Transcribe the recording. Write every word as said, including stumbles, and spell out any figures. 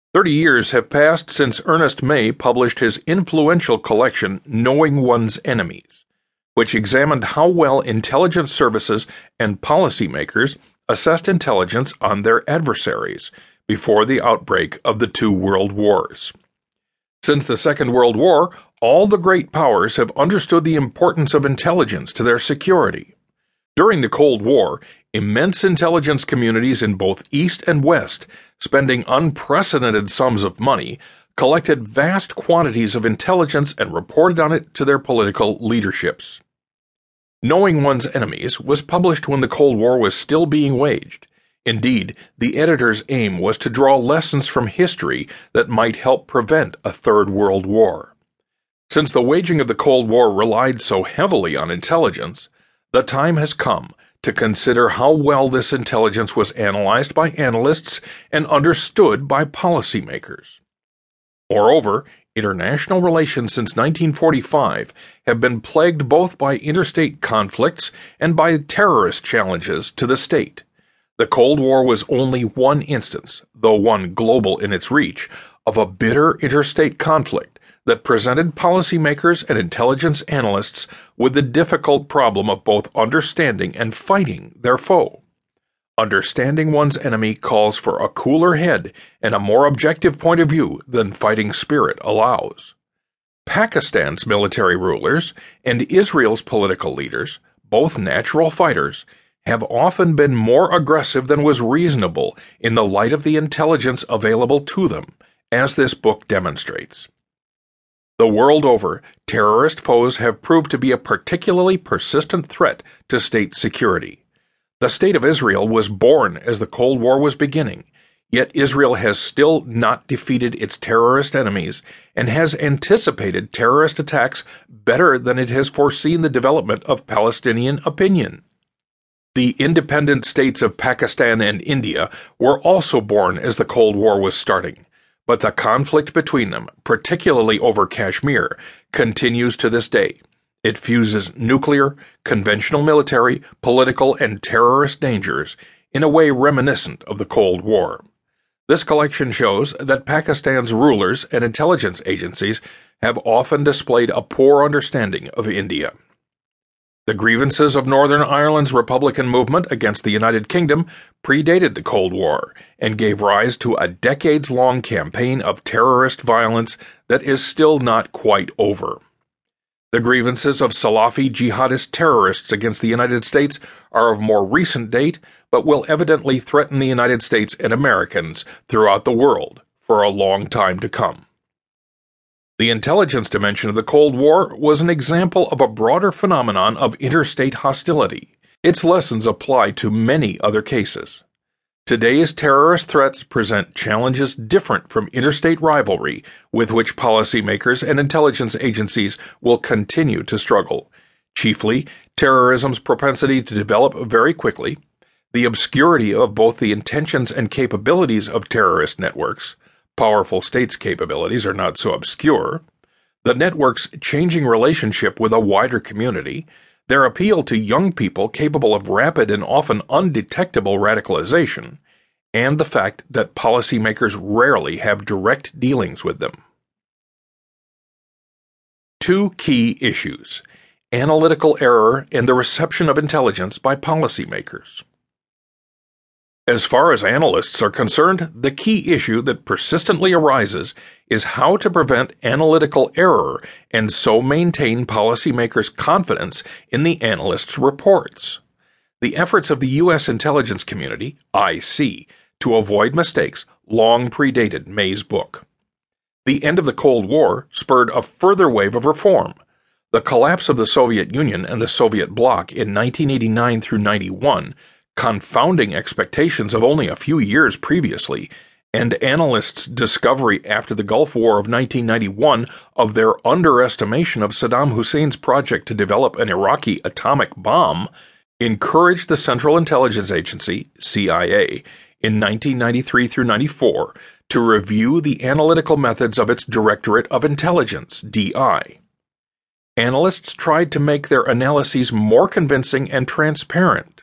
Thirty years have passed since Ernest May published his influential collection Knowing One's Enemies, which examined how well intelligence services and policymakers assessed intelligence on their adversaries before the outbreak of the two world wars. Since the Second World War, all the great powers have understood the importance of intelligence to their security. During the Cold War, immense intelligence communities in both East and West, spending unprecedented sums of money, collected vast quantities of intelligence and reported on it to their political leaderships. Knowing One's Enemies was published when the Cold War was still being waged. Indeed, the editor's aim was to draw lessons from history that might help prevent a Third World War. Since the waging of the Cold War relied so heavily on intelligence, the time has come to consider how well this intelligence was analyzed by analysts and understood by policymakers. Moreover, international relations since nineteen forty-five have been plagued both by interstate conflicts and by terrorist challenges to the state. The Cold War was only one instance, though one global in its reach, of a bitter interstate conflict that presented policymakers and intelligence analysts with the difficult problem of both understanding and fighting their foe. Understanding one's enemy calls for a cooler head and a more objective point of view than fighting spirit allows. Pakistan's military rulers and Israel's political leaders, both natural fighters, have often been more aggressive than was reasonable in the light of the intelligence available to them, as this book demonstrates. The world over, terrorist foes have proved to be a particularly persistent threat to state security. The State of Israel was born as the Cold War was beginning, yet Israel has still not defeated its terrorist enemies and has anticipated terrorist attacks better than it has foreseen the development of Palestinian opinion. The independent states of Pakistan and India were also born as the Cold War was starting, but the conflict between them, particularly over Kashmir, continues to this day. It fuses nuclear, conventional military, political, and terrorist dangers in a way reminiscent of the Cold War. This collection shows that Pakistan's rulers and intelligence agencies have often displayed a poor understanding of India. The grievances of Northern Ireland's Republican movement against the United Kingdom predated the Cold War and gave rise to a decades-long campaign of terrorist violence that is still not quite over. The grievances of Salafi jihadist terrorists against the United States are of more recent date, but will evidently threaten the United States and Americans throughout the world for a long time to come. The intelligence dimension of the Cold War was an example of a broader phenomenon of interstate hostility. Its lessons apply to many other cases. Today's terrorist threats present challenges different from interstate rivalry with which policymakers and intelligence agencies will continue to struggle. Chiefly, terrorism's propensity to develop very quickly, the obscurity of both the intentions and capabilities of terrorist networks — powerful states' capabilities are not so obscure — the network's changing relationship with a wider community, their appeal to young people capable of rapid and often undetectable radicalization, and the fact that policymakers rarely have direct dealings with them. Two key issues: analytical error and the reception of intelligence by policymakers. As far as analysts are concerned, the key issue that persistently arises is how to prevent analytical error and so maintain policymakers' confidence in the analysts' reports. The efforts of the U S intelligence community, I C, to avoid mistakes long predated May's book. The end of the Cold War spurred a further wave of reform. The collapse of the Soviet Union and the Soviet bloc in nineteen eighty-nine through ninety-one, confounding expectations of only a few years previously, and analysts' discovery after the Gulf War of nineteen ninety-one of their underestimation of Saddam Hussein's project to develop an Iraqi atomic bomb, encouraged the Central Intelligence Agency, C I A, in nineteen ninety-three through ninety-four to review the analytical methods of its Directorate of Intelligence, D I. Analysts tried to make their analyses more convincing and transparent.